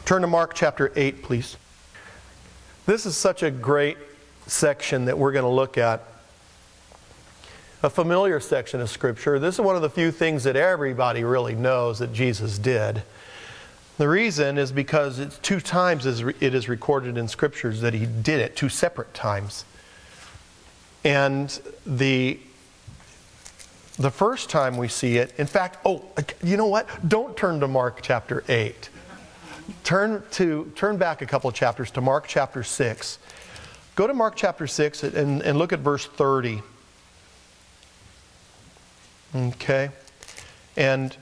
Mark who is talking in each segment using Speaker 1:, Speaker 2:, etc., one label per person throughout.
Speaker 1: Turn to Mark chapter 8, please. This is such a great section that we're going to look at. A familiar section of Scripture. This is one of the few things that everybody really knows that Jesus did. The reason is because it's 2 times it is recorded in Scriptures that He did it, 2 separate times. And the first time we see it, in fact, you know what? Don't turn to Mark chapter 8. Turn back a couple of chapters to Mark chapter 6. Go to Mark chapter 6 and look at verse 30. Okay? And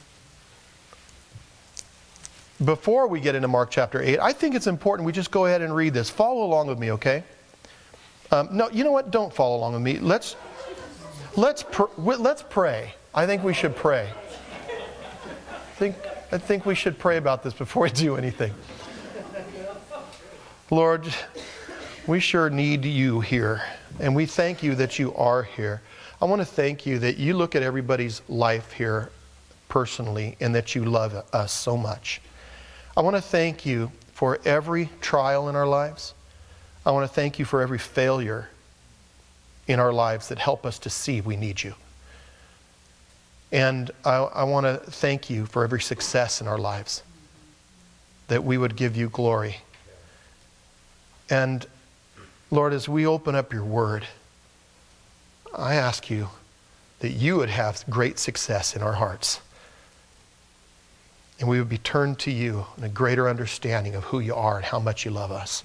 Speaker 1: before we get into Mark chapter 8, I think it's important we just go ahead and read this. Follow along with me, okay? No, you know what? Don't follow along with me. Let's pray. I think we should pray. I think we should pray about this before we do anything. Lord, we sure need you here, and we thank you that you are here. I want to thank you that you look at everybody's life here personally and that you love us so much. I want to thank you for every trial in our lives. I want to thank you for every failure in our lives that help us to see we need you. And I want to thank you for every success in our lives, that we would give you glory. And Lord, as we open up your word, I ask you that you would have great success in our hearts. And we would be turned to you in a greater understanding of who you are and how much you love us.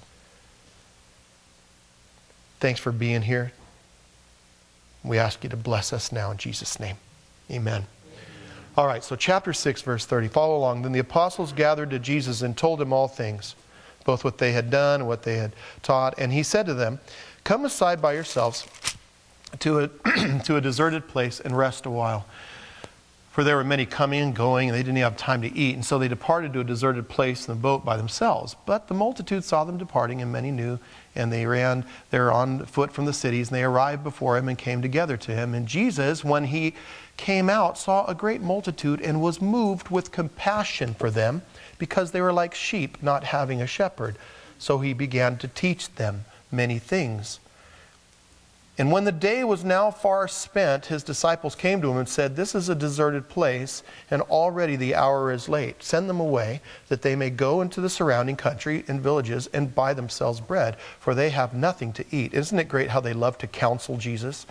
Speaker 1: Thanks for being here. We ask you to bless us now in Jesus' name. Amen. All right, so chapter 6, verse 30. Follow along. Then the apostles gathered to Jesus and told him all things, both what they had done and what they had taught. And he said to them, "Come aside by yourselves to a deserted place and rest a while." For there were many coming and going, and they didn't have time to eat. And so they departed to a deserted place in the boat by themselves. But the multitude saw them departing, and many knew, and they ran there on foot from the cities, and they arrived before him and came together to him. And Jesus, when he came out, saw a great multitude and was moved with compassion for them, because they were like sheep not having a shepherd. So he began to teach them many things. And when the day was now far spent, his disciples came to him and said, "This is a deserted place, and already the hour is late. Send them away, that they may go into the surrounding country and villages and buy themselves bread, for they have nothing to eat." Isn't it great how they love to counsel Jesus?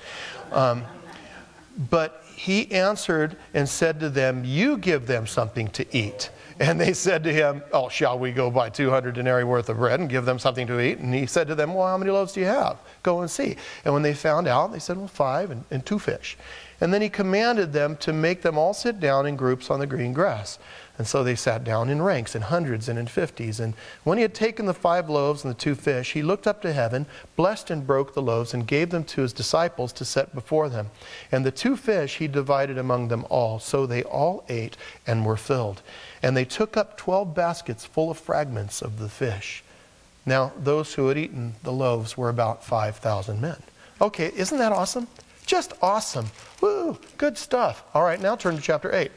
Speaker 1: But he answered and said to them, "You give them something to eat." And they said to him, "Oh, shall we go buy 200 denarii worth of bread and give them something to eat?" And he said to them, "Well, how many loaves do you have? Go and see." And when they found out, they said, "Well, 5 and 2 fish." And then he commanded them to make them all sit down in groups on the green grass. And so they sat down in ranks, in hundreds and in 50s. And when he had taken the 5 loaves and the 2 fish, he looked up to heaven, blessed and broke the loaves, and gave them to his disciples to set before them. And the 2 fish he divided among them all. So they all ate and were filled. And they took up 12 baskets full of fragments of the fish. Now, those who had eaten the loaves were about 5,000 men. Okay, isn't that awesome? Just awesome. Woo, good stuff. All right, now turn to chapter 8.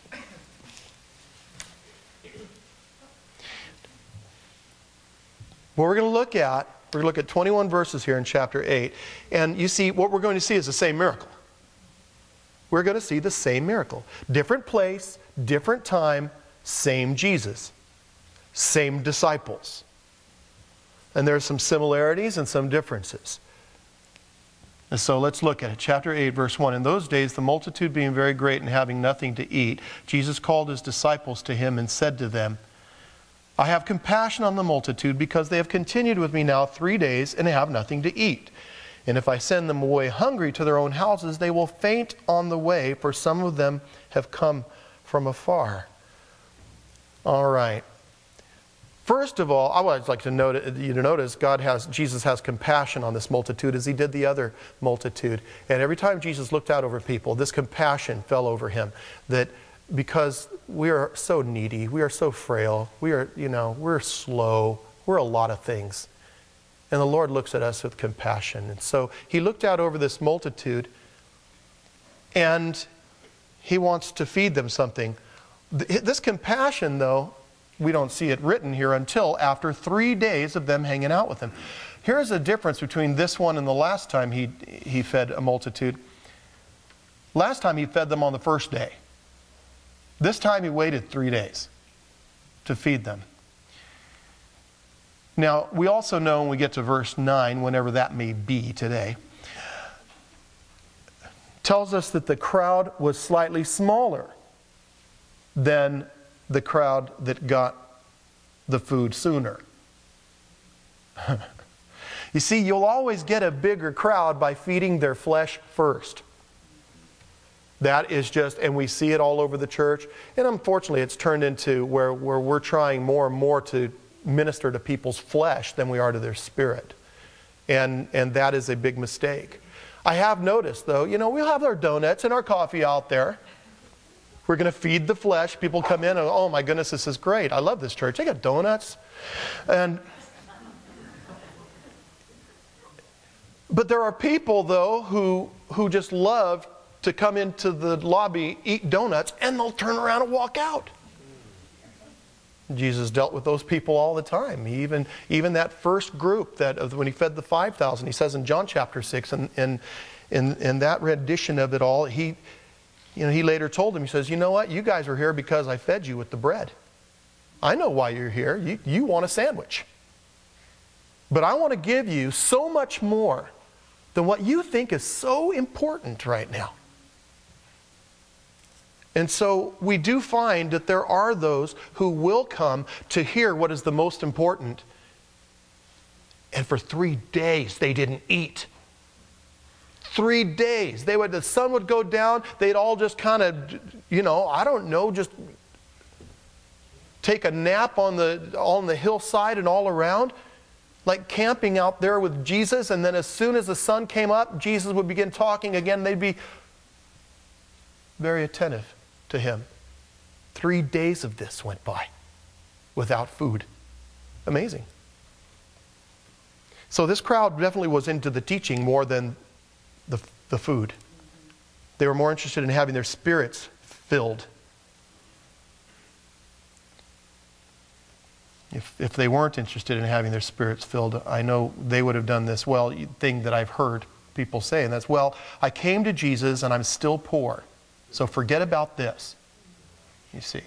Speaker 1: What we're going to look at 21 verses here in chapter 8. And you see, what we're going to see is the same miracle. We're going to see the same miracle. Different place, different time, same Jesus. Same disciples. And there are some similarities and some differences. And so let's look at it. Chapter 8, verse 1. In those days, the multitude being very great and having nothing to eat, Jesus called his disciples to him and said to them, "I have compassion on the multitude, because they have continued with me now 3 days and have nothing to eat. And if I send them away hungry to their own houses, they will faint on the way, for some of them have come from afar." All right. First of all, I would like to notice Jesus has compassion on this multitude, as he did the other multitude. And every time Jesus looked out over people, this compassion fell over him. That because we are so needy, we are so frail, we're slow, we're a lot of things. And the Lord looks at us with compassion. And so he looked out over this multitude, and he wants to feed them something. This compassion, though, we don't see it written here until after 3 days of them hanging out with him. Here's a difference between this one and the last time he fed a multitude. Last time he fed them on the first day. This time he waited 3 days to feed them. Now, we also know when we get to verse 9, whenever that may be today, tells us that the crowd was slightly smaller than the crowd that got the food sooner. You see, you'll always get a bigger crowd by feeding their flesh first. That is just, and we see it all over the church. And unfortunately, it's turned into where we're trying more and more to minister to people's flesh than we are to their spirit. And that is a big mistake. I have noticed, though, we'll have our donuts and our coffee out there. We're going to feed the flesh. People come in and, oh my goodness, this is great. I love this church. They got donuts. But there are people, though, who just love to come into the lobby, eat donuts, and they'll turn around and walk out. Jesus dealt with those people all the time. Even that first group that when he fed the 5,000, he says in John chapter 6, and in that rendition of it all, he later told them, he says, you know what? You guys are here because I fed you with the bread. I know why you're here. You want a sandwich. But I want to give you so much more than what you think is so important right now. And so we do find that there are those who will come to hear what is the most important. And for 3 days they didn't eat. 3 days. The sun would go down, they'd all just kind of, just take a nap on the hillside and all around, like camping out there with Jesus. And then as soon as the sun came up, Jesus would begin talking again. They'd be very attentive to him. 3 days of this went by without food. Amazing. So this crowd definitely was into the teaching more than the food. They were more interested in having their spirits filled. If they weren't interested in having their spirits filled, I know they would have done this thing that I've heard people say, and that's, I came to Jesus and I'm still poor, so forget about this. You see.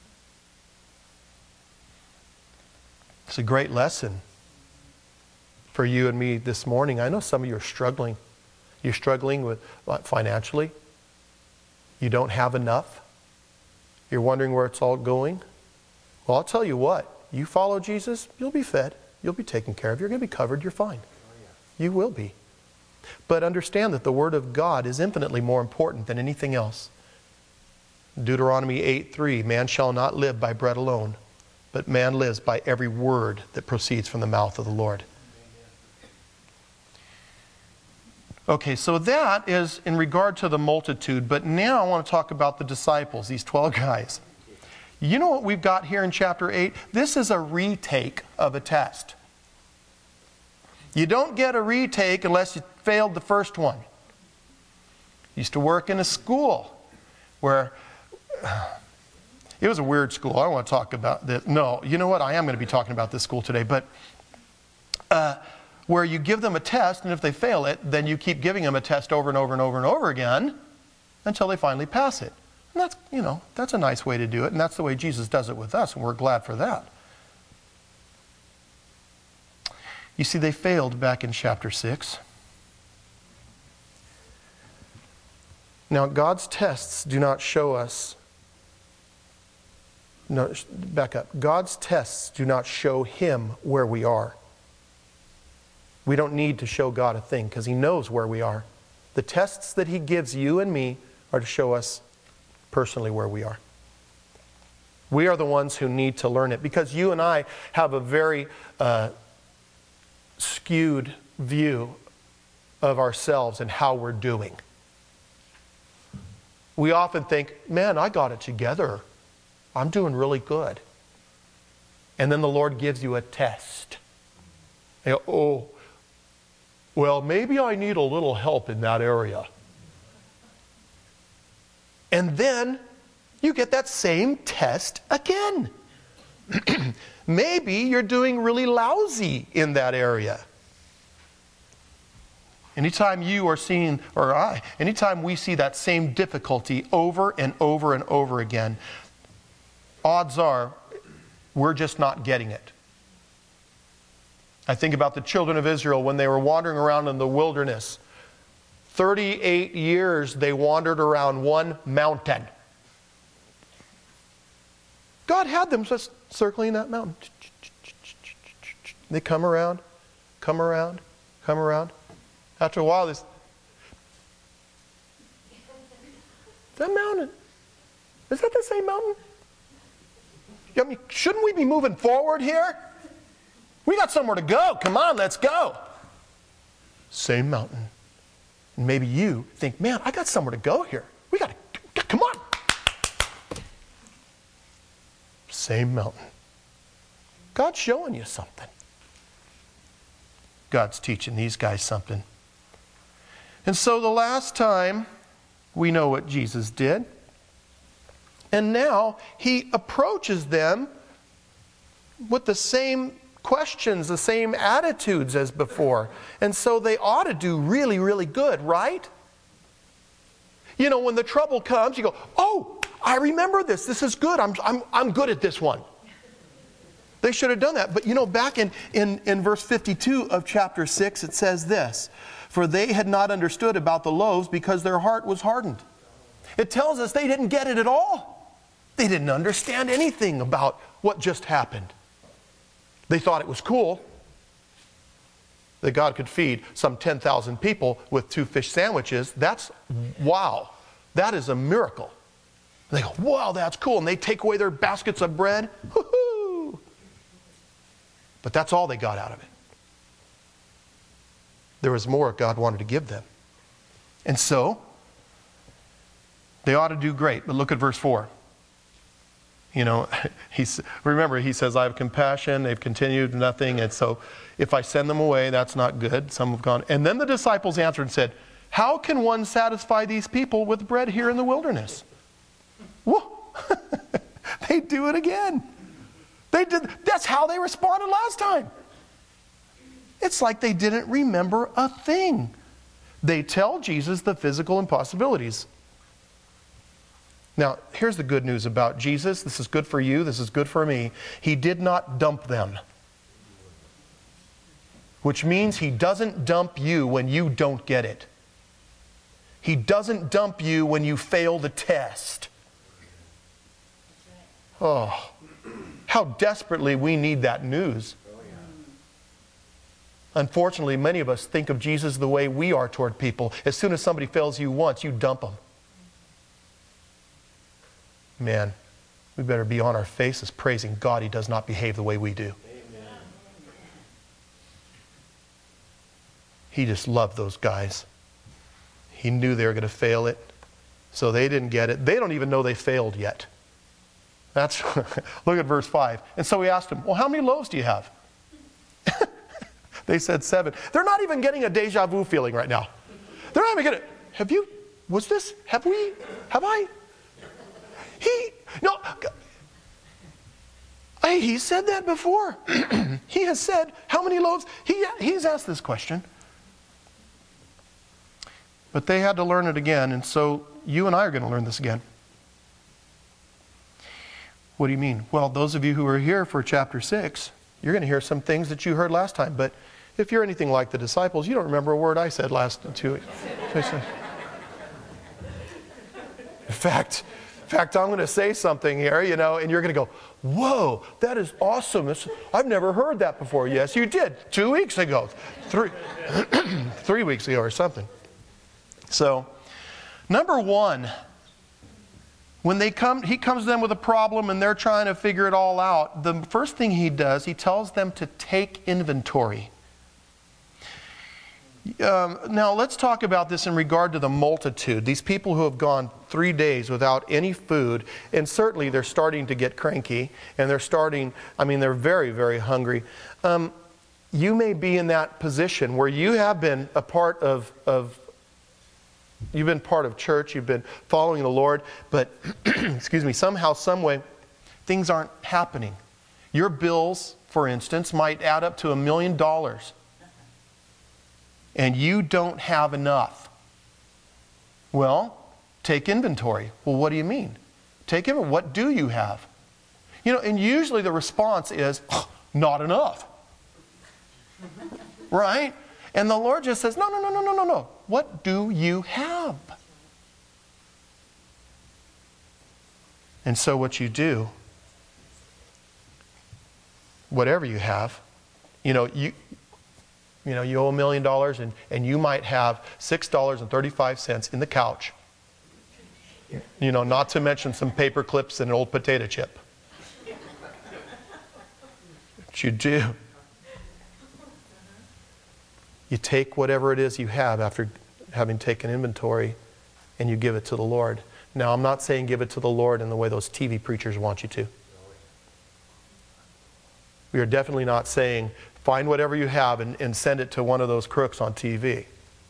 Speaker 1: It's a great lesson for you and me this morning. I know some of you are struggling. You're struggling with financially. You don't have enough. You're wondering where it's all going. Well, I'll tell you what. You follow Jesus, you'll be fed. You'll be taken care of. You're going to be covered. You're fine. You will be. But understand that the Word of God is infinitely more important than anything else. Deuteronomy 8:3, man shall not live by bread alone, but man lives by every word that proceeds from the mouth of the Lord. Okay, so that is in regard to the multitude, but now I want to talk about the disciples, these 12 guys. You know what we've got here in chapter 8? This is a retake of a test. You don't get a retake unless you failed the first one. I used to work in a school where it was a weird school. I don't want to talk about this. No, you know what? I am going to be talking about this school today. But where you give them a test, and if they fail it, then you keep giving them a test over and over and over and over again until they finally pass it. And that's a nice way to do it, and that's the way Jesus does it with us, and we're glad for that. You see, they failed back in chapter 6. Now, God's tests do not show us... No, back up. God's tests do not show Him where we are. We don't need to show God a thing because He knows where we are. The tests that He gives you and me are to show us personally where we are. We are the ones who need to learn it because you and I have a very skewed view of ourselves and how we're doing. We often think, man, I got it together. I'm doing really good. And then the Lord gives you a test. You go, oh, well, maybe I need a little help in that area. And then you get that same test again. Maybe you're doing really lousy in that area. Anytime you are seeing, or I, anytime we see that same difficulty over and over and over again, odds are we're just not getting it. I think about the children of Israel when they were wandering around in the wilderness. 38 years they wandered around one mountain. God had them just circling that mountain. They come around, come around, come around. After a while, that mountain, is that the same mountain? I mean, shouldn't we be moving forward here? We got somewhere to go. Come on, let's go. Same mountain. And maybe you think, man, I got somewhere to go here. We got to, come on. Same mountain. God's showing you something. God's teaching these guys something. And so the last time, we know what Jesus did. And now he approaches them with the same questions, the same attitudes as before. And so they ought to do really, really good, right? You know, when the trouble comes, you go, oh, I remember this. This is good. I'm good at this one. They should have done that. But you know, back in verse 52 of chapter 6, it says this, for they had not understood about the loaves because their heart was hardened. It tells us they didn't get it at all. They didn't understand anything about what just happened. They thought it was cool that God could feed some 10,000 people with 2 fish sandwiches. That's, wow, that is a miracle. And they go, wow, that's cool. And they take away their baskets of bread. Woo-hoo! But that's all they got out of it. There was more God wanted to give them. And so, they ought to do great. But look at verse 4. You know, remember, he says, I have compassion. They've continued nothing. And so, if I send them away, that's not good. Some have gone. And then the disciples answered and said, how can one satisfy these people with bread here in the wilderness? Whoa. They do it again. They did. That's how they responded last time. It's like they didn't remember a thing. They tell Jesus the physical impossibilities. Now, here's the good news about Jesus. This is good for you. This is good for me. He did not dump them. Which means he doesn't dump you when you don't get it. He doesn't dump you when you fail the test. Oh, how desperately we need that news. Unfortunately, many of us think of Jesus the way we are toward people. As soon as somebody fails you once, you dump them. Man, we better be on our faces praising God he does not behave the way we do. Amen. He just loved those guys. He knew they were going to fail it, so they didn't get it. They don't even know they failed yet. That's look at verse 5. And so he asked them, well, how many loaves do you have? They said 7. They're not even getting a deja vu feeling right now. They're not even getting, he said that before. He has said, how many loaves? He's asked this question. But they had to learn it again, and so you and I are going to learn this again. What do you mean? Well, those of you who are here for chapter 6, you're going to hear some things that you heard last time. But if you're anything like the disciples, you don't remember a word I said last 2 weeks. In fact, I'm going to say something here, you know, and you're going to go, whoa, that is awesome. I've never heard that before. Yes, you did. 2 weeks ago. 3 weeks ago or something. So, number 1, when he comes to them with a problem and they're trying to figure it all out, the first thing he does, he tells them to take inventory. Now, let's talk about this in regard to the multitude. These people who have gone 3 days without any food, and certainly they're starting to get cranky, and they're very, very hungry. You may be in that position where you have been a part of you've been part of church, you've been following the Lord, but, excuse me, somehow, some way, things aren't happening. Your bills, for instance, might add up to $1 million. And you don't have enough. Well, take inventory. Well, what do you mean? Take inventory. What do you have? You know, and usually the response is, not enough. Right? And the Lord just says, no. What do you have? And so what you do, whatever you have, you owe $1 million and you might have $6.35 in the couch. Not to mention some paper clips and an old potato chip. What you do, you take whatever it is you have after having taken inventory and you give it to the Lord. Now, I'm not saying give it to the Lord in the way those TV preachers want you to. We are definitely not saying find whatever you have and send it to one of those crooks on TV.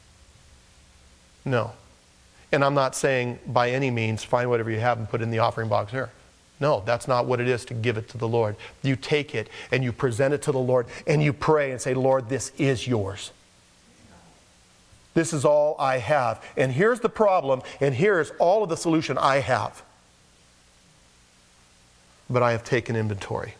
Speaker 1: No. And I'm not saying by any means find whatever you have and put it in the offering box here. No, that's not what it is to give it to the Lord. You take it and you present it to the Lord and you pray and say, Lord, this is yours. This is all I have. And here's the problem, and here's all of the solution I have. But I have taken inventory.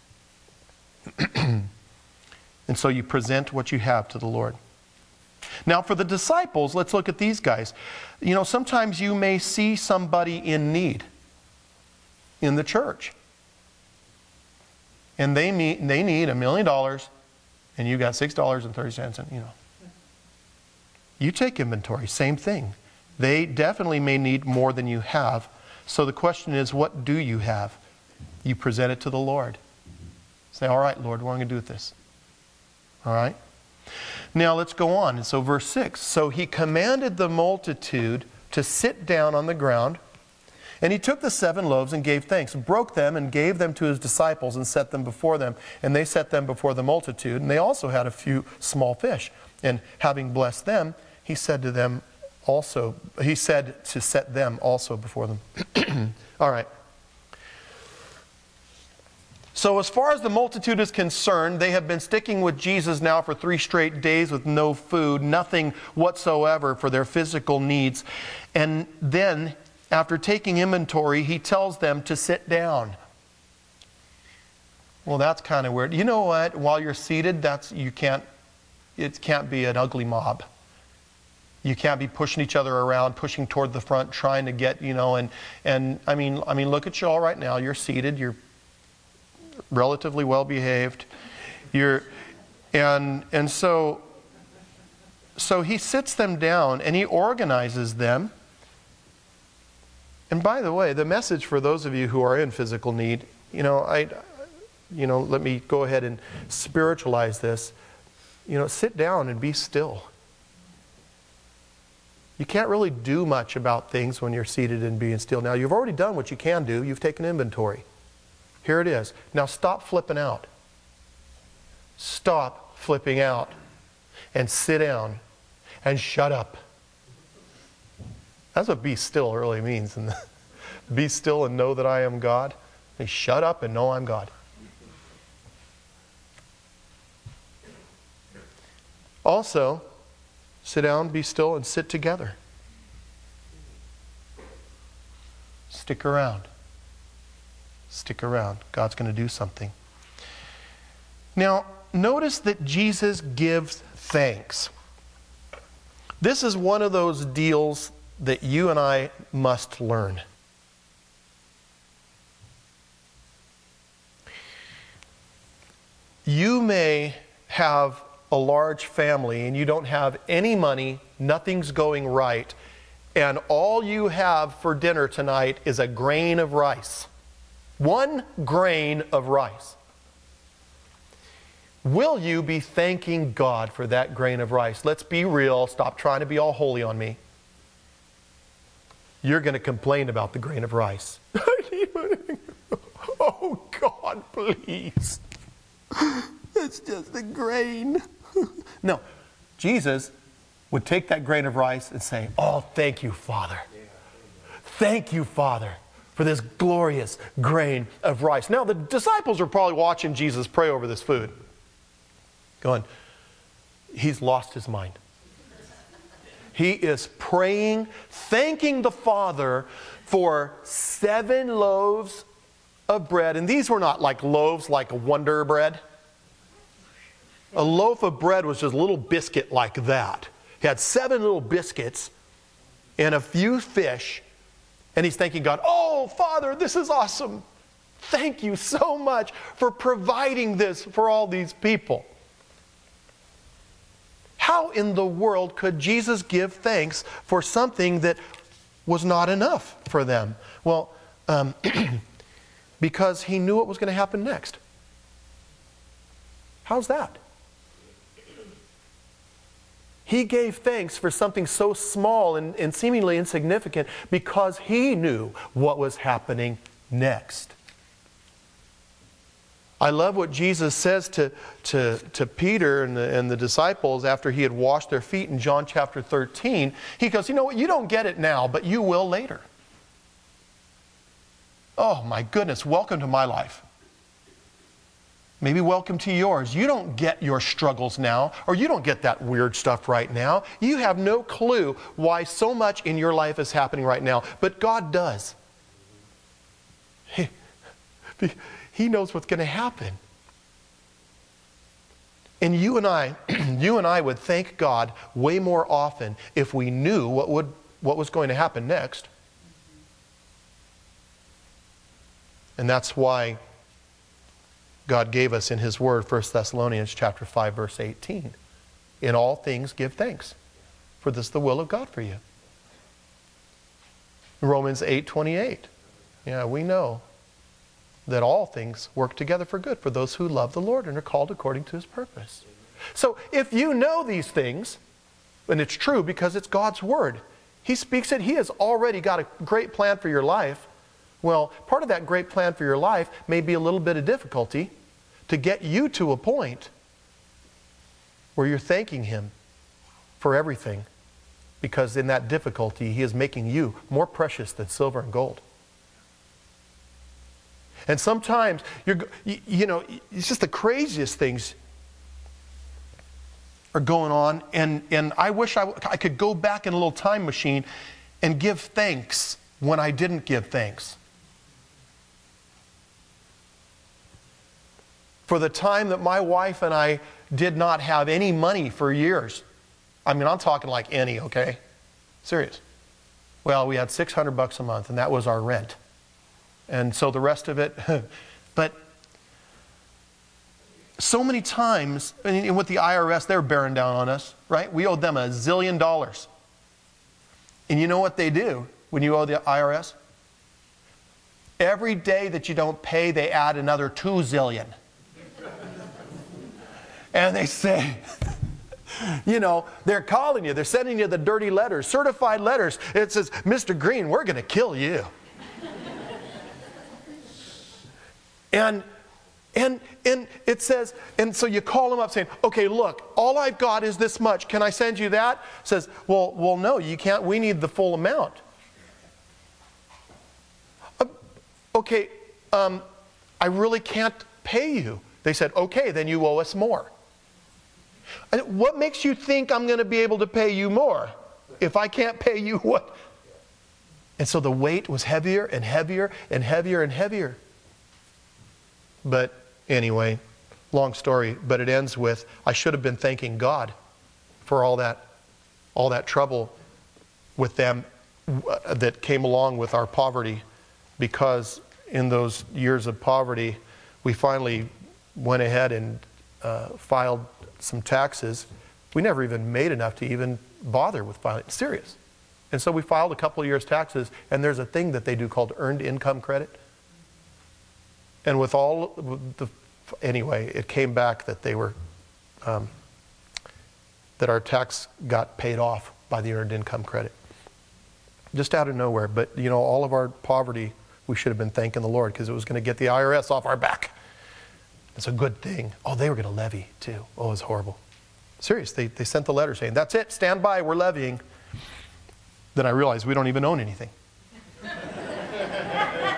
Speaker 1: And so you present what you have to the Lord. Now for the disciples, let's look at these guys. Sometimes you may see somebody in need in the church. And they need $1 million, and you got $6.30, and You take inventory, same thing. They definitely may need more than you have. So the question is, what do you have? You present it to the Lord. Say, all right, Lord, what am I going to do with this? All right? Now let's go on. And so verse 6. So he commanded the multitude to sit down on the ground. And he took the 7 loaves and gave thanks, broke them and gave them to his disciples and set them before them. And they set them before the multitude. And they also had a few small fish. And having blessed them, he said to set them also before them. All right. So as far as the multitude is concerned, they have been sticking with Jesus now for 3 straight days with no food, nothing whatsoever for their physical needs. And then, after taking inventory, he tells them to sit down. Well, that's kind of weird. You know what? While you're seated, it can't be an ugly mob. You can't be pushing each other around, pushing toward the front, trying to get, and I mean, look at you all right now. You're seated. You're relatively well behaved. So he sits them down and he organizes them. And by the way, the message for those of you who are in physical need, let me go ahead and spiritualize this. Sit down and be still. You can't really do much about things when you're seated and being still. Now, you've already done what you can do. You've taken inventory. Here it is. Now stop flipping out. Stop flipping out. And sit down. And shut up. That's what be still really means. And be still and know that I am God. Shut up and know I'm God. Also, sit down, be still, and sit together. Stick around. Stick around. God's going to do something. Now, notice that Jesus gives thanks. This is one of those deals that you and I must learn. You may have a large family and you don't have any money, nothing's going right, and all you have for dinner tonight is a grain of rice. 1 grain of rice. Will you be thanking God for that grain of rice? Let's be real. Stop trying to be all holy on me. You're going to complain about the grain of rice. Oh, God, please. It's just a grain. No, Jesus would take that grain of rice and say, oh, thank you, Father. Thank you, Father, for this glorious grain of rice. Now, the disciples are probably watching Jesus pray over this food, going, he's lost his mind. He is praying, thanking the Father for 7 loaves of bread. And these were not like loaves like a Wonder Bread. A loaf of bread was just a little biscuit like that. He had 7 little biscuits and a few fish. And he's thanking God, oh, Father, this is awesome. Thank you so much for providing this for all these people. How in the world could Jesus give thanks for something that was not enough for them? Well, because he knew what was going to happen next. How's that? He gave thanks for something so small and seemingly insignificant because he knew what was happening next. I love what Jesus says to Peter and the disciples after he had washed their feet in John chapter 13. He goes, you know what, you don't get it now, but you will later. Oh my goodness, welcome to my life. Maybe welcome to yours. You don't get your struggles now, or you don't get that weird stuff right now. You have no clue why so much in your life is happening right now, but God does. He knows what's going to happen. And you and I would thank God way more often if we knew what was going to happen next. And that's why God gave us in His Word, 1 Thessalonians chapter 5, verse 18. In all things give thanks, for this is the will of God for you. Romans 8:28. Yeah, we know that all things work together for good for those who love the Lord and are called according to His purpose. So if you know these things, and it's true because it's God's Word, He speaks it, He has already got a great plan for your life. Well, part of that great plan for your life may be a little bit of difficulty to get you to a point where you're thanking Him for everything, because in that difficulty He is making you more precious than silver and gold. And sometimes, it's just the craziest things are going on, and I wish I could go back in a little time machine and give thanks when I didn't give thanks. For the time that my wife and I did not have any money for years. I mean, I'm talking like any, okay? Serious. Well, we had $600 a month, and that was our rent. And so the rest of it, but so many times, and with the IRS, they're bearing down on us, right? We owed them $1 zillion. And you know what they do when you owe the IRS? Every day that you don't pay, they add another 2 zillion. And they say, they're calling you, they're sending you the dirty letters, certified letters. It says, Mr. Green, we're going to kill you. And it says, and so you call them up saying, okay, look, all I've got is this much. Can I send you that? Says, well, no, you can't. We need the full amount. Okay, I really can't pay you. They said, okay, then you owe us more. What makes you think I'm going to be able to pay you more if I can't pay you what? And so the weight was heavier and heavier and heavier and heavier. But anyway, long story, but it ends with, I should have been thanking God for all that trouble with them that came along with our poverty, because in those years of poverty, we finally went ahead and filed some taxes. We never even made enough to even bother with filing. Serious. And so we filed a couple of years' taxes, and there's a thing that they do called earned income credit. And with all anyway, it came back that they were, that our tax got paid off by the earned income credit. Just out of nowhere. But, all of our poverty, we should have been thanking the Lord, because it was going to get the IRS off our back. It's a good thing. Oh, they were going to levy too. Oh, it was horrible. Serious. They sent the letter saying, that's it, stand by, we're levying. Then I realized we don't even own anything.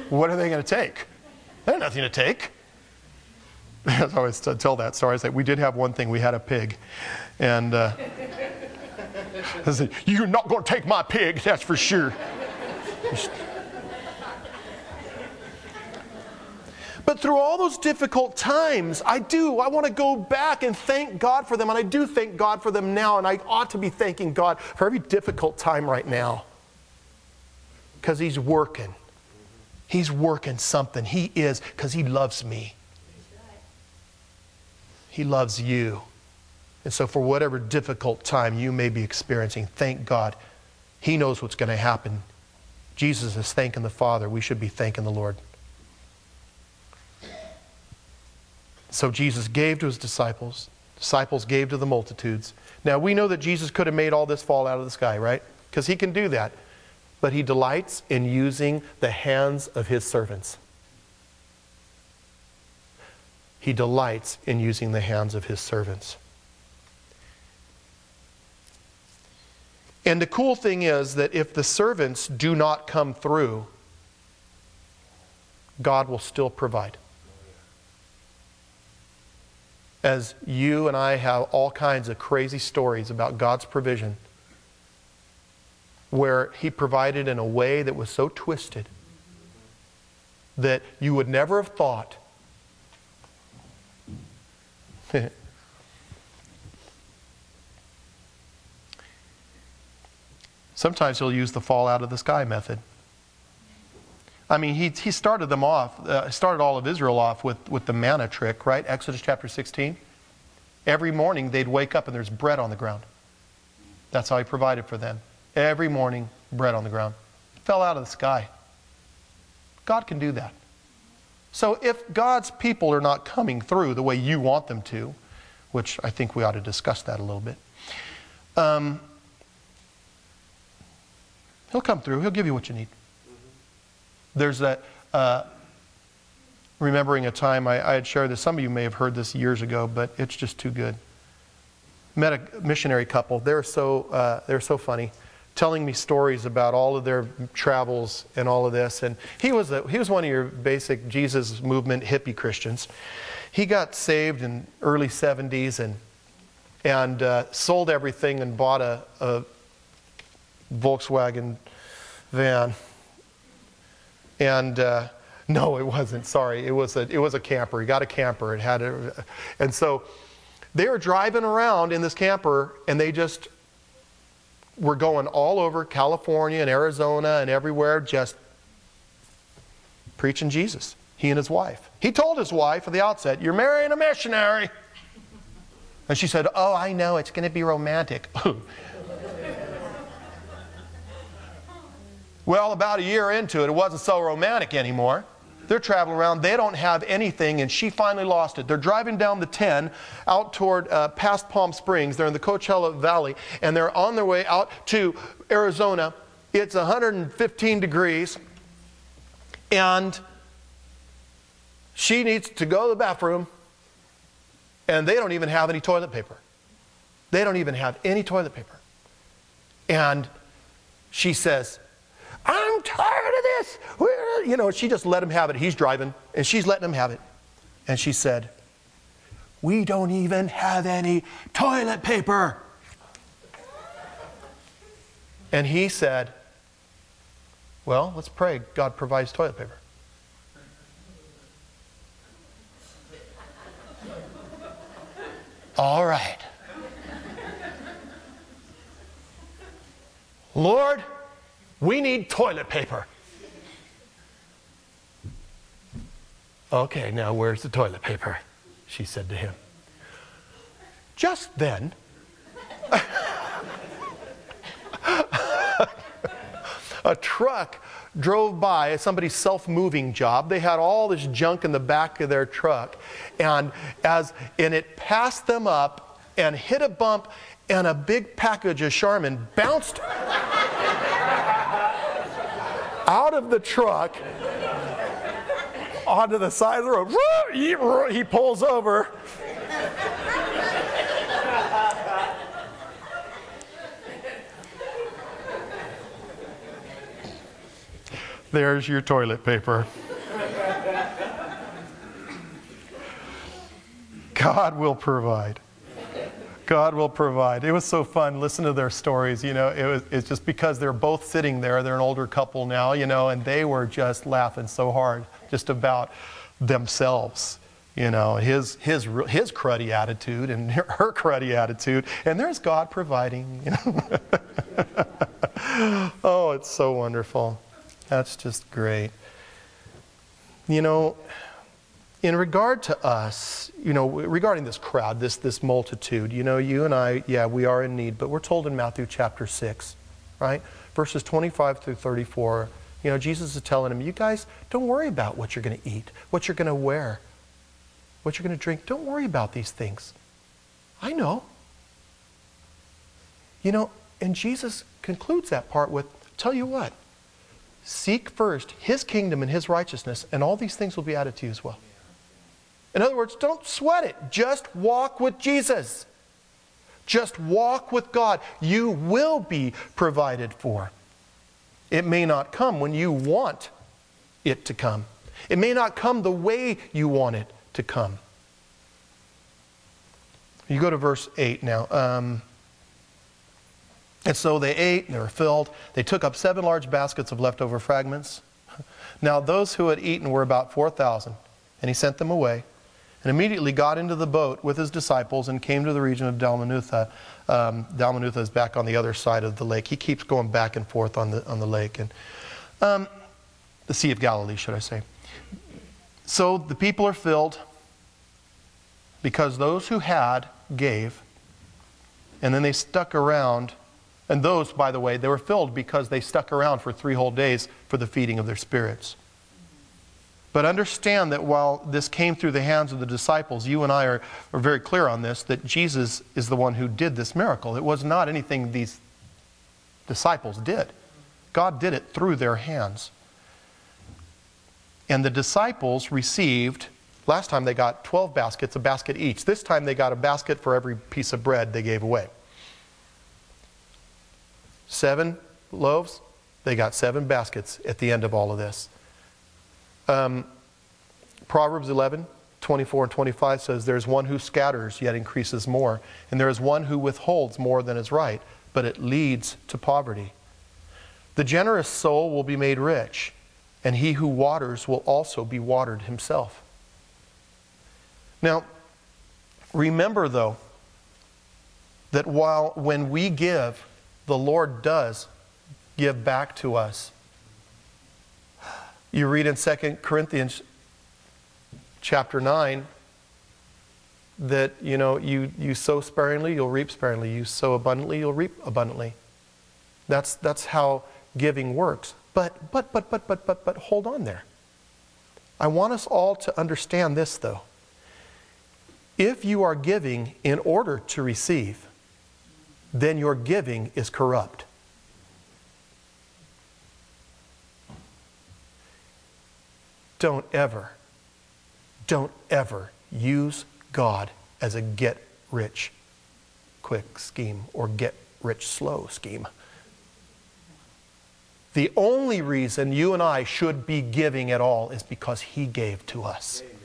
Speaker 1: What are they going to take? They have nothing to take. I always tell that story. I say, we did have one thing. We had a pig. And I said, you're not going to take my pig, that's for sure. But through all those difficult times, I want to go back and thank God for them. And I do thank God for them now. And I ought to be thanking God for every difficult time right now. Because He's working. He's working something. He is, because He loves me. He loves you. And so for whatever difficult time you may be experiencing, thank God. He knows what's going to happen. Jesus is thanking the Father. We should be thanking the Lord. So Jesus gave to His disciples. Disciples gave to the multitudes. Now we know that Jesus could have made all this fall out of the sky, right? Because He can do that. But He delights in using the hands of His servants. He delights in using the hands of His servants. And the cool thing is that if the servants do not come through, God will still provide. As you and I have all kinds of crazy stories about God's provision, where He provided in a way that was so twisted that you would never have thought. Sometimes He'll use the fall out of the sky method. I mean, he started them off, started all of Israel off with the manna trick, right? Exodus chapter 16. Every morning they'd wake up and there's bread on the ground. That's how He provided for them. Every morning, bread on the ground. It fell out of the sky. God can do that. So if God's people are not coming through the way you want them to, which I think we ought to discuss that a little bit, He'll come through. He'll give you what you need. There's that, remembering a time, I had shared this, some of you may have heard this years ago, but it's just too good. Met a missionary couple. They're so funny, telling me stories about all of their travels and all of this. And he was one of your basic Jesus movement hippie Christians. He got saved in early 70s and sold everything and bought a Volkswagen van. And no, it wasn't. Sorry, it was a camper. He got a camper. It had and so they were driving around in this camper, and they just were going all over California and Arizona and everywhere, just preaching Jesus. He and his wife. He told his wife at the outset, "You're marrying a missionary." And she said, "Oh, I know. It's going to be romantic." Well, about a year into it, it wasn't so romantic anymore. They're traveling around. They don't have anything, and she finally lost it. They're driving down the 10 out toward past Palm Springs. They're in the Coachella Valley, and they're on their way out to Arizona. It's 115 degrees, and she needs to go to the bathroom, and they don't even have any toilet paper. They don't even have any toilet paper. And she says, "I'm tired of this." You know, she just let him have it. He's driving, and she's letting him have it. And she said, "We don't even have any toilet paper." And he said, "Well, let's pray God provides toilet paper." All right. Lord, we need toilet paper. "Okay, now where's the toilet paper?" she said to him. Just then, a truck drove by, somebody's self-moving job. They had all this junk in the back of their truck, and it passed them up and hit a bump, and a big package of Charmin bounced out of the truck onto the side of the road. He pulls over. There's your toilet paper. God will provide. God will provide. It was so fun. Listen to their stories. It's just because they're both sitting there. They're an older couple now, and they were just laughing so hard just about themselves. His cruddy attitude and her cruddy attitude. And there's God providing. Oh, it's so wonderful. That's just great. In regard to us, regarding this crowd, this multitude, you and I, we are in need, but we're told in Matthew chapter 6, right? Verses 25 through 34, Jesus is telling them, you guys, don't worry about what you're going to eat, what you're going to wear, what you're going to drink. Don't worry about these things. I know. And Jesus concludes that part with, tell you what, seek first His kingdom and His righteousness, and all these things will be added to you as well. In other words, don't sweat it. Just walk with Jesus. Just walk with God. You will be provided for. It may not come when you want it to come. It may not come the way you want it to come. You go to verse 8 now. And so they ate, and they were filled. They took up 7 large baskets of leftover fragments. Now those who had eaten were about 4,000, and He sent them away. And immediately got into the boat with His disciples and came to the region of Dalmanutha. Dalmanutha is back on the other side of the lake. He keeps going back and forth on the lake. And the Sea of Galilee, should I say. So the people are filled because those who had gave. And then they stuck around. And those, by the way, they were filled because they stuck around for 3 whole days for the feeding of their spirits. But understand that while this came through the hands of the disciples, you and I are very clear on this, that Jesus is the one who did this miracle. It was not anything these disciples did. God did it through their hands. And the disciples received, last time they got 12 baskets, a basket each. This time they got a basket for every piece of bread they gave away. 7 loaves, they got 7 baskets at the end of all of this. Proverbs 11, 24 and 25 says, there's one who scatters yet increases more, and there is one who withholds more than is right, but it leads to poverty. The generous soul will be made rich, and he who waters will also be watered himself. Now, remember though, that when we give, the Lord does give back to us. You read in 2 Corinthians chapter 9 that, you sow sparingly, you'll reap sparingly. You sow abundantly, you'll reap abundantly. That's how giving works. But hold on there. I want us all to understand this though. If you are giving in order to receive, then your giving is corrupt. Don't ever use God as a get-rich-quick scheme or get-rich-slow scheme. The only reason you and I should be giving at all is because He gave to us. Amen.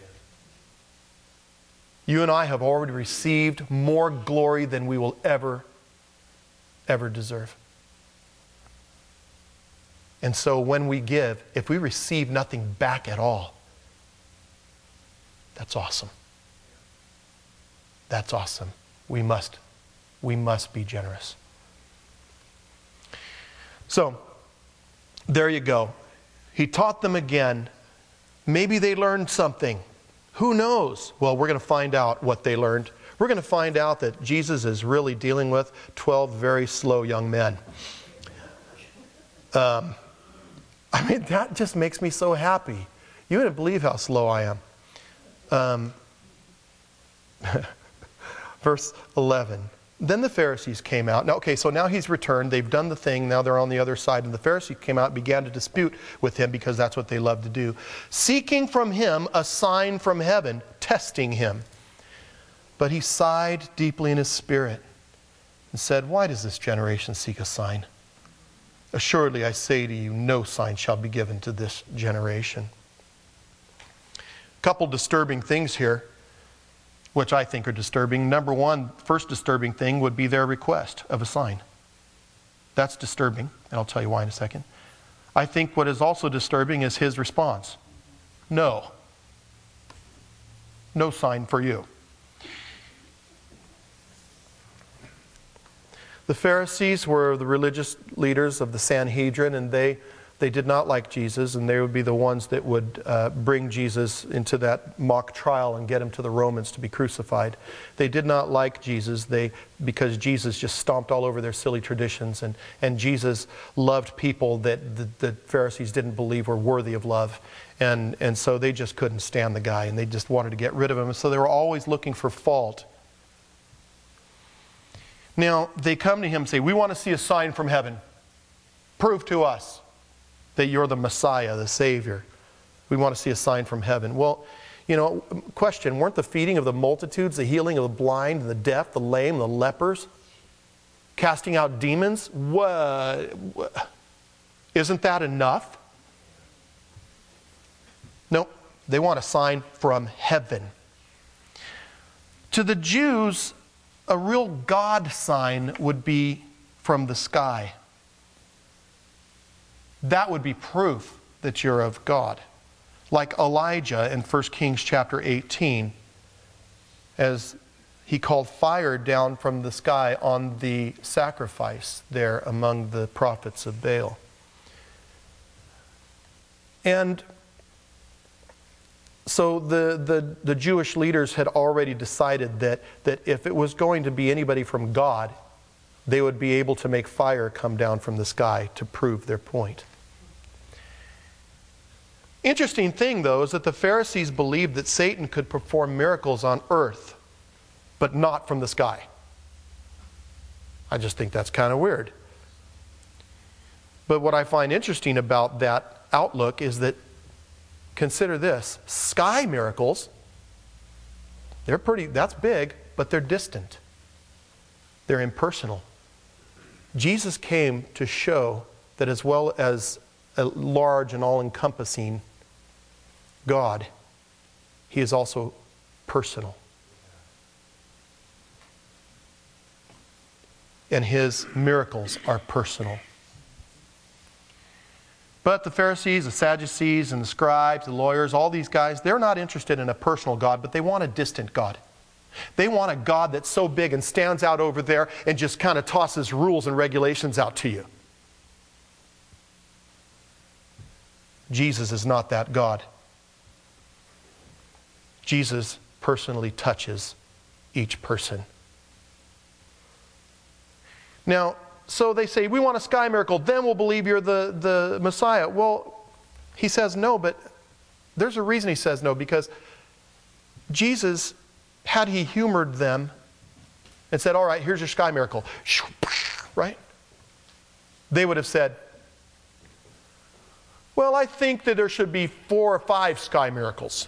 Speaker 1: You and I have already received more glory than we will ever deserve. And so when we give, if we receive nothing back at all, that's awesome. That's awesome. We must be generous. So, there you go. He taught them again. Maybe they learned something. Who knows? Well, we're going to find out what they learned. We're going to find out that Jesus is really dealing with 12 very slow young men. That just makes me so happy. You wouldn't believe how slow I am. Verse 11. Then the Pharisees came out. Now he's returned. They've done the thing. Now they're on the other side. And the Pharisees came out and began to dispute with him because that's what they love to do. Seeking from him a sign from heaven, testing him. But he sighed deeply in his spirit and said, why does this generation seek a sign? Assuredly, I say to you, no sign shall be given to this generation. A couple disturbing things here, which I think are disturbing. Number one, first disturbing thing would be their request of a sign. That's disturbing, and I'll tell you why in a second. I think what is also disturbing is his response. No. No sign for you. The Pharisees were the religious leaders of the Sanhedrin, and they did not like Jesus, and they would be the ones that would bring Jesus into that mock trial and get him to the Romans to be crucified. They did not like Jesus because Jesus just stomped all over their silly traditions, and Jesus loved people that the Pharisees didn't believe were worthy of love. And so they just couldn't stand the guy, and they just wanted to get rid of him. And so they were always looking for fault. Now, they come to him and say, we want to see a sign from heaven. Prove to us that you're the Messiah, the Savior. We want to see a sign from heaven. Well, question, weren't the feeding of the multitudes, the healing of the blind, and the deaf, the lame, the lepers, casting out demons? Isn't that enough? No, they want a sign from heaven. To the Jews, a real God sign would be from the sky. That would be proof that you're of God. Like Elijah in 1 Kings chapter 18, as he called fire down from the sky on the sacrifice there among the prophets of Baal. And so the Jewish leaders had already decided that if it was going to be anybody from God, they would be able to make fire come down from the sky to prove their point. Interesting thing, though, is that the Pharisees believed that Satan could perform miracles on earth, but not from the sky. I just think that's kind of weird. But what I find interesting about that outlook is that, consider this, sky miracles, that's big, but they're distant. They're impersonal. Jesus came to show that as well as a large and all-encompassing God, He is also personal. And His miracles are personal. But the Pharisees, the Sadducees, and the scribes, the lawyers, all these guys, they're not interested in a personal God, but they want a distant God. They want a God that's so big and stands out over there and just kind of tosses rules and regulations out to you. Jesus is not that God. Jesus personally touches each person. Now, so they say, we want a sky miracle, then we'll believe you're the Messiah. Well, He says no, but there's a reason He says no, because Jesus, had He humored them and said, all right, here's your sky miracle, right? They would have said, well, I think that there should be 4 or 5 sky miracles.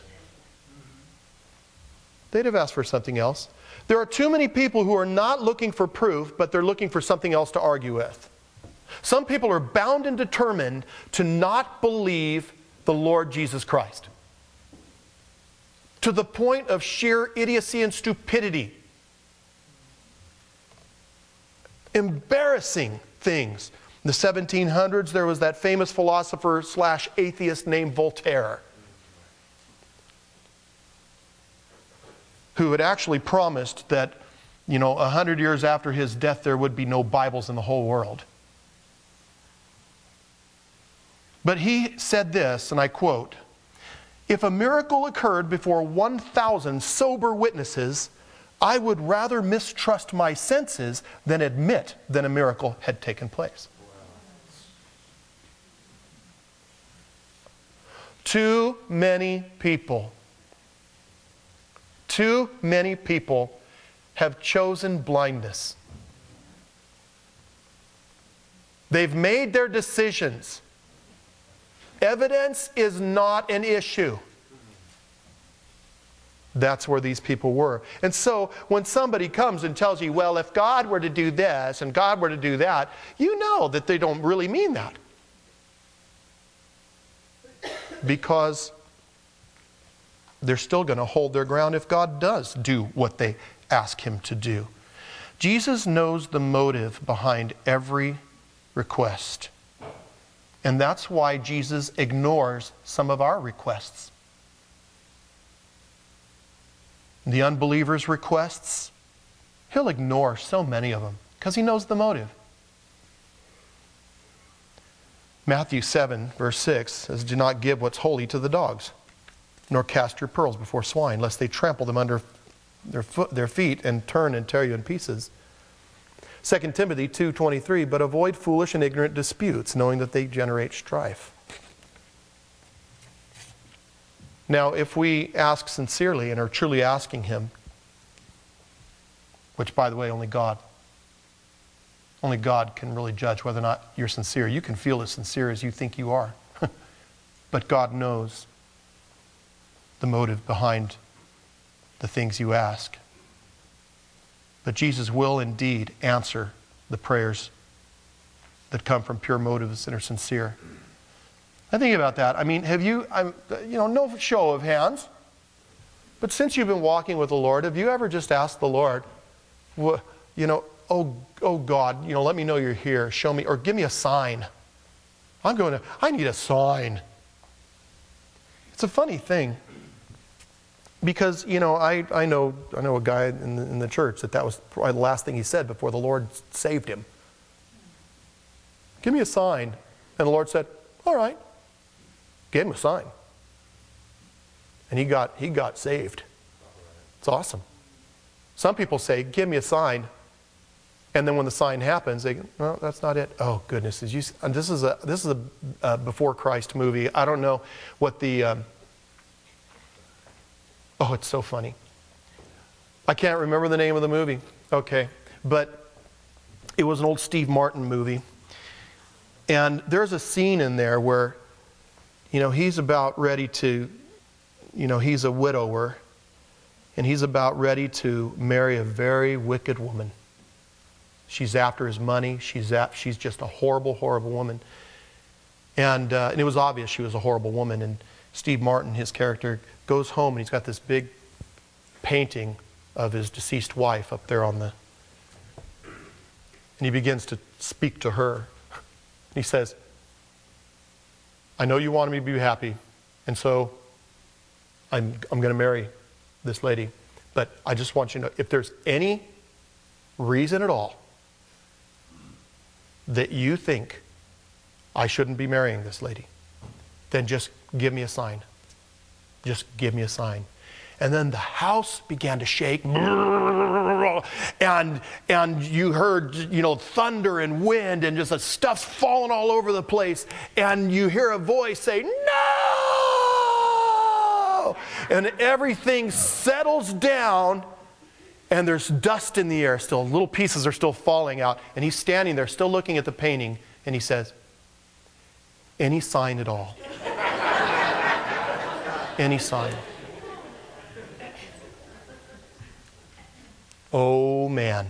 Speaker 1: They'd have asked for something else. There are too many people who are not looking for proof, but they're looking for something else to argue with. Some people are bound and determined to not believe the Lord Jesus Christ, to the point of sheer idiocy and stupidity. Embarrassing things. In the 1700s, there was that famous philosopher / atheist named Voltaire, who had actually promised that, 100 years after his death, there would be no Bibles in the whole world. But he said this, and I quote, "If a miracle occurred before 1,000 sober witnesses, I would rather mistrust my senses than admit that a miracle had taken place." Too many people have chosen blindness. They've made their decisions. Evidence is not an issue. That's where these people were. And so when somebody comes and tells you, well, if God were to do this and God were to do that, you know that they don't really mean that. Because they're still going to hold their ground if God does do what they ask him to do. Jesus knows the motive behind every request. And that's why Jesus ignores some of our requests. The unbeliever's requests, he'll ignore so many of them because he knows the motive. Matthew 7, verse 6 says, do not give what's holy to the dogs, nor cast your pearls before swine, lest they trample them under their feet and turn and tear you in pieces. 2 Timothy 2:23, but avoid foolish and ignorant disputes, knowing that they generate strife. Now, if we ask sincerely and are truly asking him, which, by the way, only God can really judge whether or not you're sincere. You can feel as sincere as you think you are. But God knows the motive behind the things you ask. But Jesus will indeed answer the prayers that come from pure motives and are sincere. I think about that. I mean, have you, no show of hands, but since you've been walking with the Lord, have you ever just asked the Lord, oh God, let me know you're here. Show me, or give me a sign. I need a sign. It's a funny thing. Because, I know a guy in the church that was probably the last thing he said before the Lord saved him. Give me a sign. And the Lord said, all right. Gave him a sign. And he got saved. It's awesome. Some people say, give me a sign. And then when the sign happens, they go, no, that's not it. Oh, goodness. This is a Before Christ movie. I don't know what the... Oh, it's so funny. I can't remember the name of the movie. Okay. But it was an old Steve Martin movie. And there's a scene in there where, he's about ready to, he's a widower. And he's about ready to marry a very wicked woman. She's after his money. She's just a horrible, horrible woman. And it was obvious she was a horrible woman. And Steve Martin, his character, goes home and he's got this big painting of his deceased wife up there and he begins to speak to her. He says, I know you wanted me to be happy, and so I'm going to marry this lady, but I just want you to know, if there's any reason at all that you think I shouldn't be marrying this lady, then just give me a sign. Just give me a sign. And then the house began to shake. And you heard, thunder and wind and just the stuff's falling all over the place. And you hear a voice say, no! And everything settles down and there's dust in the air still. Little pieces are still falling out. And he's standing there still looking at the painting and he says, any sign at all. Any sign. Oh, man.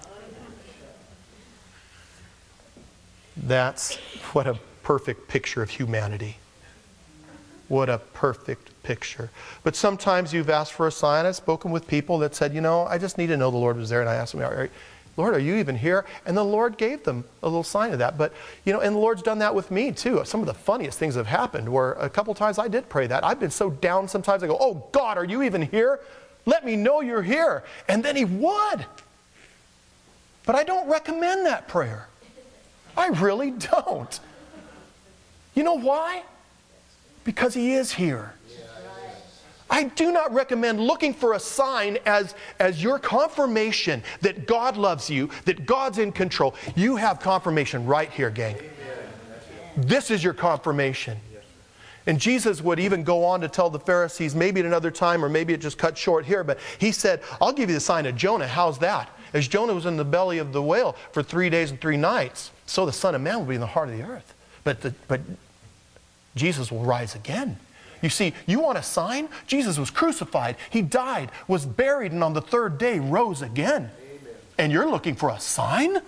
Speaker 1: That's what a perfect picture of humanity. What a perfect picture. But sometimes you've asked for a sign. I've spoken with people that said, I just need to know the Lord was there. And I asked them, Lord, are you even here? And the Lord gave them a little sign of that. But, and the Lord's done that with me too. Some of the funniest things have happened where a couple times I did pray that. I've been so down sometimes I go, oh God, are you even here? Let me know you're here. And then he would. But I don't recommend that prayer. I really don't. You know why? Because he is here. I do not recommend looking for a sign as your confirmation that God loves you, that God's in control. You have confirmation right here, gang. This is your confirmation. And Jesus would even go on to tell the Pharisees, maybe at another time, or maybe it just cut short here, but he said, I'll give you the sign of Jonah. How's that? As Jonah was in the belly of the whale for 3 days and 3 nights, so the Son of Man will be in the heart of the earth. But Jesus will rise again. You see, you want a sign? Jesus was crucified. He died, was buried, and on the third day rose again. Amen. And you're looking for a sign?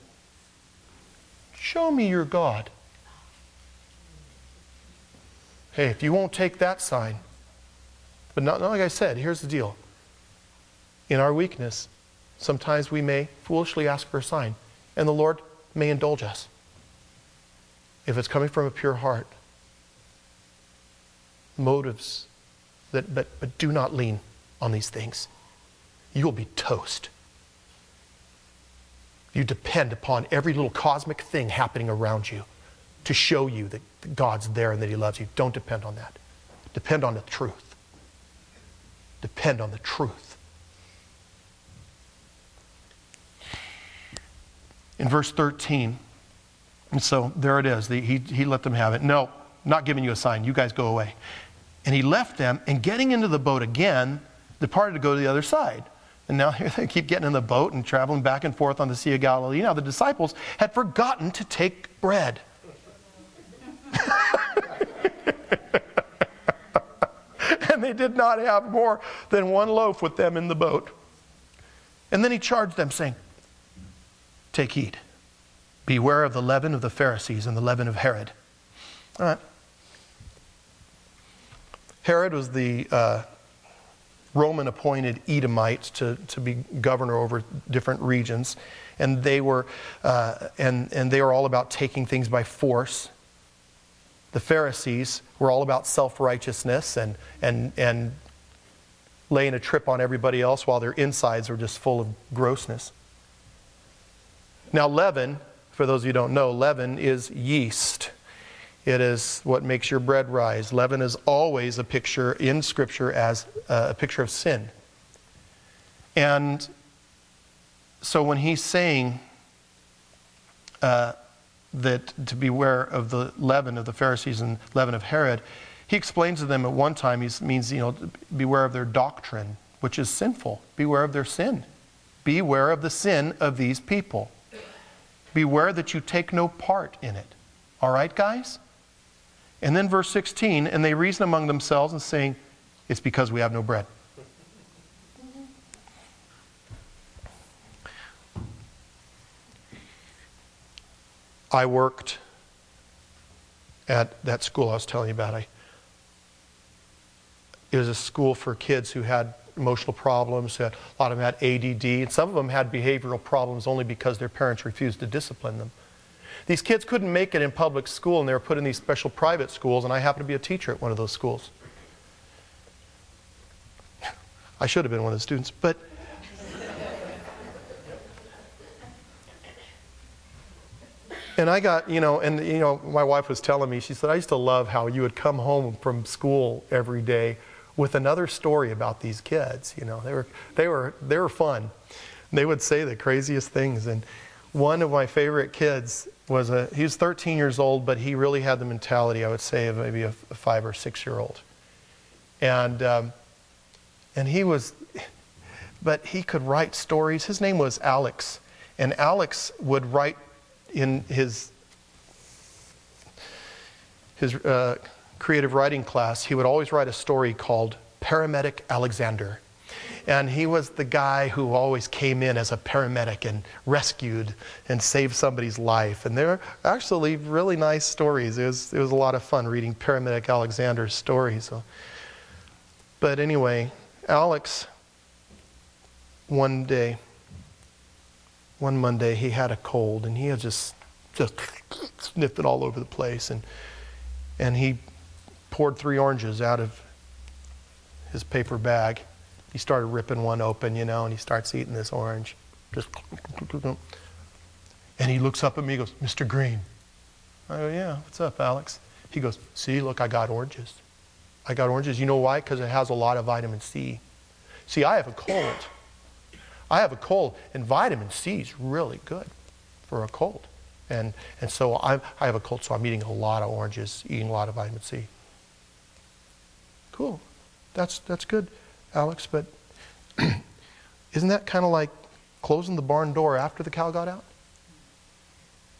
Speaker 1: Show me your God. Hey, if you won't take that sign, but not like I said, here's the deal. In our weakness, sometimes we may foolishly ask for a sign, and the Lord may indulge us if it's coming from a pure heart. Motives but do not lean on these things. You will be toast. You depend upon every little cosmic thing happening around you to show you that God's there and that He loves you. Don't depend on that. Depend on the truth. Depend on the truth. In verse 13, and so there it is. He let them have it. No, not giving you a sign. You guys go away. And He left them, and getting into the boat again, departed to go to the other side. And now here they keep getting in the boat and traveling back and forth on the Sea of Galilee. Now the disciples had forgotten to take bread. And they did not have more than one loaf with them in the boat. And then He charged them, saying, take heed. Beware of the leaven of the Pharisees and the leaven of Herod. All right. Herod was the Roman-appointed Edomite to be governor over different regions, and they were all about taking things by force. The Pharisees were all about self-righteousness and laying a trip on everybody else while their insides were just full of grossness. Now, leaven, for those of you who don't know, leaven is yeast. It is what makes your bread rise. Leaven is always a picture in Scripture as a picture of sin. And so when He's saying that to beware of the leaven of the Pharisees and leaven of Herod, He explains to them at one time, He means, beware of their doctrine, which is sinful. Beware of their sin. Beware of the sin of these people. Beware that you take no part in it. All right, guys? And then verse 16, and they reason among themselves and saying, it's because we have no bread. I worked at that school I was telling you about. It was a school for kids who had emotional problems. A lot of them had ADD, and some of them had behavioral problems only because their parents refused to discipline them. These kids couldn't make it in public school, and they were put in these special private schools, and I happened to be a teacher at one of those schools. I should have been one of the students, but and I got, my wife was telling me, she said, I used to love how you would come home from school every day with another story about these kids. They were fun. They would say the craziest things. And one of my favorite kids he was 13 years old, but he really had the mentality, I would say, of maybe a 5 or 6 year old. And he could write stories. His name was Alex. And Alex would write in his creative writing class, he would always write a story called Paramedic Alexander. And he was the guy who always came in as a paramedic and rescued and saved somebody's life. And they're actually really nice stories. It was a lot of fun reading Paramedic Alexander's stories. But anyway, Alex, one Monday, he had a cold, and he had just sniffed it all over the place. And he poured 3 oranges out of his paper bag. He started ripping one open, and he starts eating this orange. And he looks up at me and goes, Mr. Green. I go, yeah, what's up, Alex? He goes, see, look, I got oranges. I got oranges. You know why? Because it has a lot of vitamin C. See, I have a cold. And vitamin C is really good for a cold. And so I have a cold, so I'm eating a lot of oranges, eating a lot of vitamin C. Cool. That's good, Alex, but isn't that kind of like closing the barn door after the cow got out?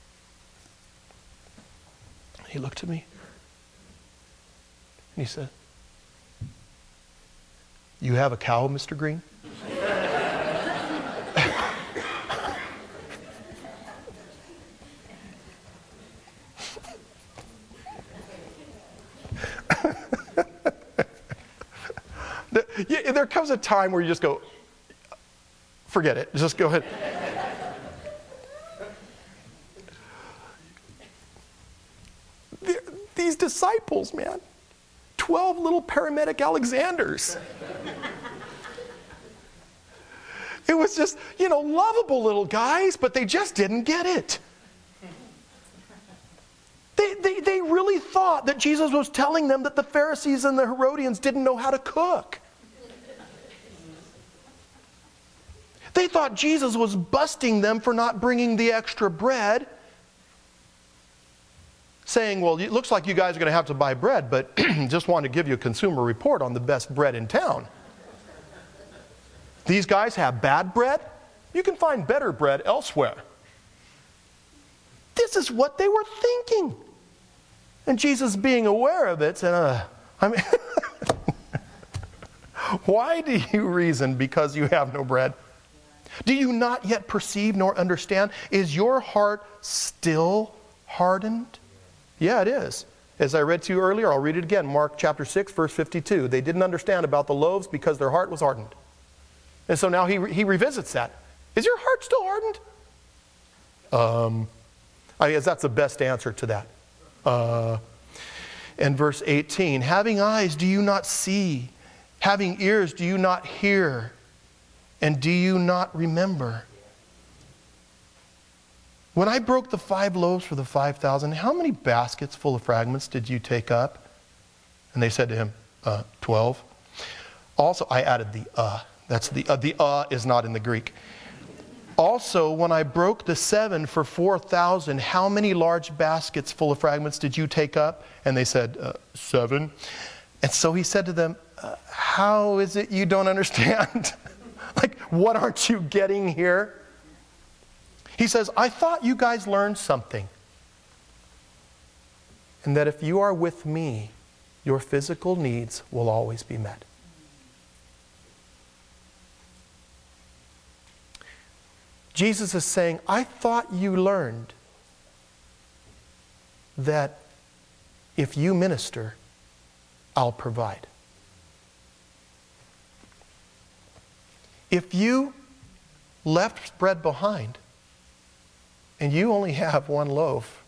Speaker 1: He looked at me and he said, You have a cow, Mr. Green? There comes a time where you just go, forget it, just go ahead. These disciples, man, 12 little paramedic Alexanders. It was just, lovable little guys, but they just didn't get it. They really thought that Jesus was telling them that the Pharisees and the Herodians didn't know how to cook. They thought Jesus was busting them for not bringing the extra bread, saying, well, it looks like you guys are going to have to buy bread, but just want to give you a consumer report on the best bread in town. These guys have bad bread. You can find better bread elsewhere. This is what they were thinking. And Jesus, being aware of it, said, why do you reason because you have no bread? Do you not yet perceive nor understand? Is your heart still hardened? Yeah, it is. As I read to you earlier, I'll read it again. Mark chapter 6, verse 52. They didn't understand about the loaves because their heart was hardened. And so now he revisits that. Is your heart still hardened? I guess that's the best answer to that. And verse 18, having eyes, do you not see? Having ears, do you not hear? And do you not remember? When I broke the 5 loaves for the 5,000, how many baskets full of fragments did you take up? And they said to him, 12. Also, I added the That's the is not in the Greek. Also, when I broke the 7 for 4,000, how many large baskets full of fragments did you take up? And they said, 7. And so he said to them, how is it you don't understand? Like, what aren't you getting here? He says, I thought you guys learned something. And that if you are with me, your physical needs will always be met. Jesus is saying, I thought you learned that if you minister, I'll provide. If you left bread behind and you only have 1 loaf,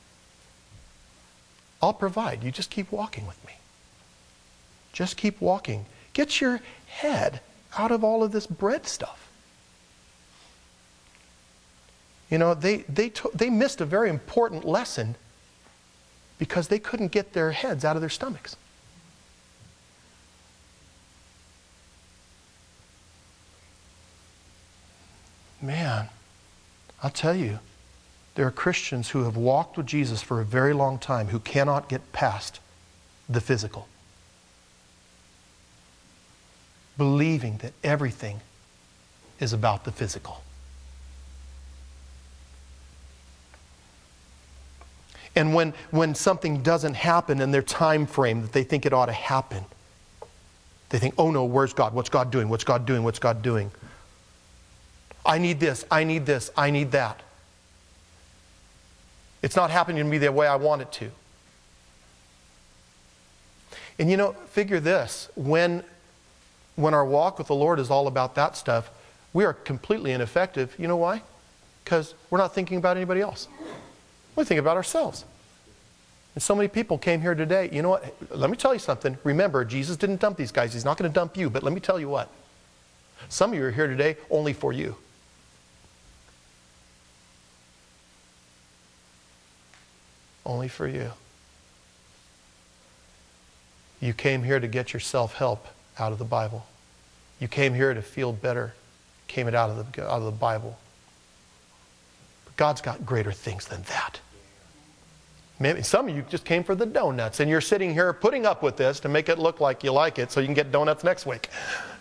Speaker 1: I'll provide. You just keep walking with me. Just keep walking. Get your head out of all of this bread stuff. You know, they missed a very important lesson because they couldn't get their heads out of their stomachs. Man, I'll tell you, there are Christians who have walked with Jesus for a very long time who cannot get past the physical, believing that everything is about the physical. And when something doesn't happen in their time frame that they think it ought to happen, they think, oh no, where's God? What's God doing? What's God doing? What's God doing? I need this, I need this, I need that. It's not happening to me the way I want it to. And you know, figure this, when our walk with the Lord is all about that stuff, we are completely ineffective. You know why? Because we're not thinking about anybody else. We think about ourselves. And so many people came here today. You know what? Let me tell you something. Remember, Jesus didn't dump these guys. He's not going to dump you. But let me tell you what. Some of you are here today only for you. Only for you. You came here to get your self-help out of the Bible. You came here to feel better. Came it out of the Bible. But God's got greater things than that. Maybe some of you just came for the donuts, and you're sitting here putting up with this to make it look like you like it so you can get donuts next week.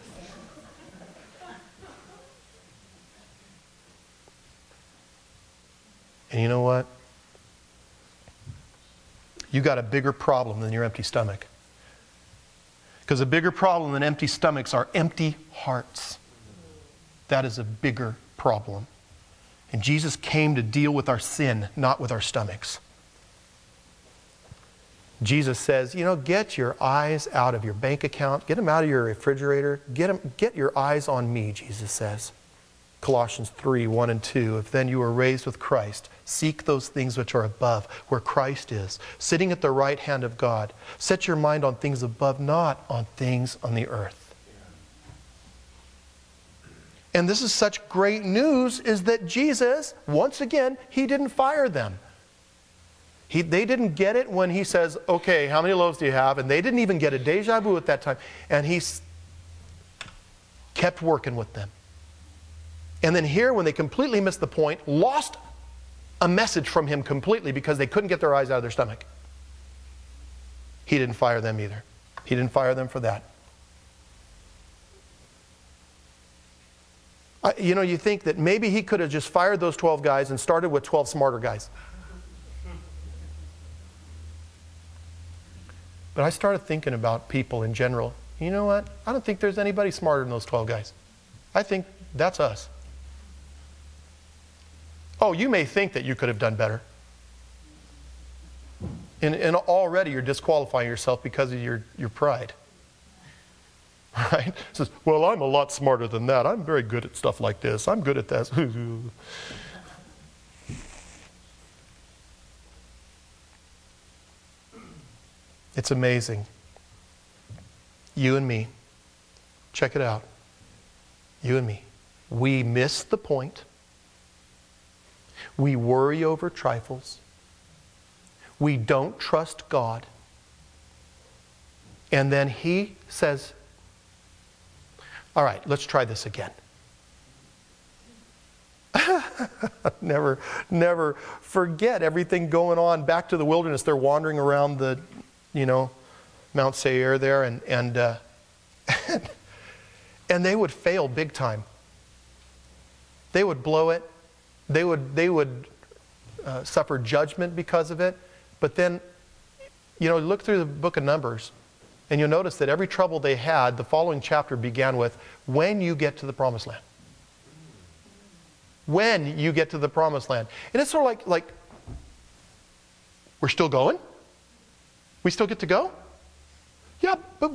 Speaker 1: And you know what? You got a bigger problem than your empty stomach. Because a bigger problem than empty stomachs are empty hearts. That is a bigger problem. And Jesus came to deal with our sin, not with our stomachs. Jesus says, get your eyes out of your bank account. Get them out of your refrigerator. Get your eyes on me, Jesus says. Colossians 3, 1 and 2. If then you were raised with Christ, seek those things which are above, where Christ is, sitting at the right hand of God. Set your mind on things above, not on things on the earth. And this is such great news, is that Jesus, once again, He didn't fire them. They didn't get it when He says, okay, how many loaves do you have? And they didn't even get a déjà vu at that time. And He kept working with them. And then here, when they completely missed the point, lost a message from Him completely because they couldn't get their eyes out of their stomach. He didn't fire them either. He didn't fire them for that. You think that maybe He could have just fired those 12 guys and started with 12 smarter guys. But I started thinking about people in general. You know what? I don't think there's anybody smarter than those 12 guys. I think that's us. Oh, you may think that you could have done better. And already you're disqualifying yourself because of your pride. Right? It says, well, I'm a lot smarter than that. I'm very good at stuff like this. I'm good at that. It's amazing. You and me, check it out. You and me, we miss the point. We worry over trifles. We don't trust God. And then He says, all right, let's try this again. Never forget everything going on back to the wilderness. They're wandering around the, Mount Seir there, and and they would fail big time. They would blow it. They would suffer judgment because of it. But then, look through the book of Numbers, and you'll notice that every trouble they had, the following chapter began with, when you get to the promised land. When you get to the promised land. And it's sort of like we're still going? We still get to go? Yeah, but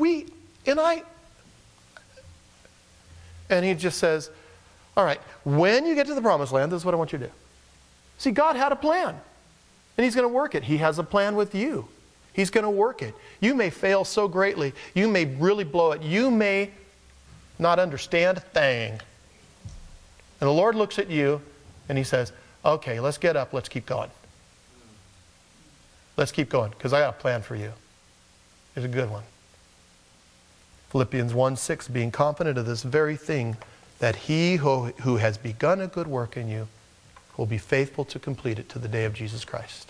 Speaker 1: and He just says, all right, when you get to the promised land, this is what I want you to do. See, God had a plan, and He's going to work it. He has a plan with you. He's going to work it. You may fail so greatly. You may really blow it. You may not understand a thing. And the Lord looks at you, and He says, okay, let's get up. Let's keep going. Let's keep going, because I got a plan for you. It's a good one. Philippians 1:6, being confident of this very thing, that He who has begun a good work in you will be faithful to complete it to the day of Jesus Christ.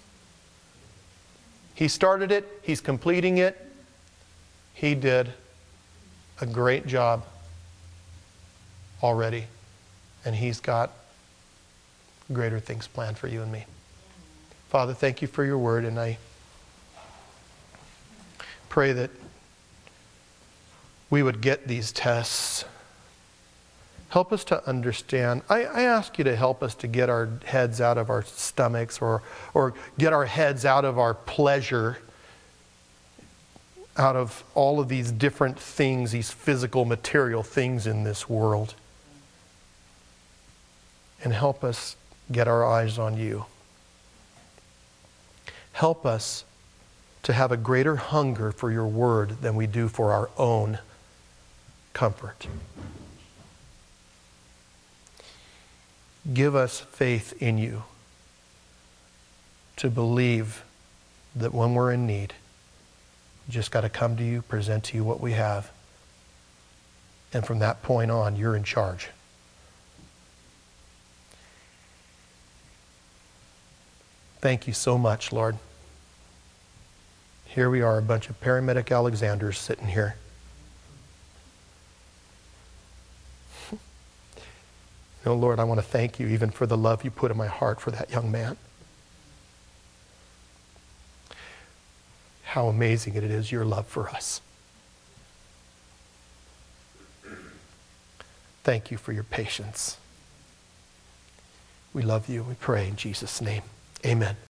Speaker 1: He started it. He's completing it. He did a great job already. And He's got greater things planned for you and me. Father, thank You for Your word, and I pray that we would get these tests. Help us to understand. I ask You to help us to get our heads out of our stomachs, or get our heads out of our pleasure, out of all of these different things, these physical, material things in this world. And help us get our eyes on You. Help us to have a greater hunger for Your word than we do for our own comfort. Give us faith in You to believe that when we're in need, we just got to come to You, present to You what we have, and from that point on, You're in charge. Thank You so much, Lord. Here we are, a bunch of paramedic Alexanders sitting here. Lord, I want to thank You even for the love You put in my heart for that young man. How amazing it is, Your love for us. Thank you for your patience. We love you. We pray in Jesus' name. Amen.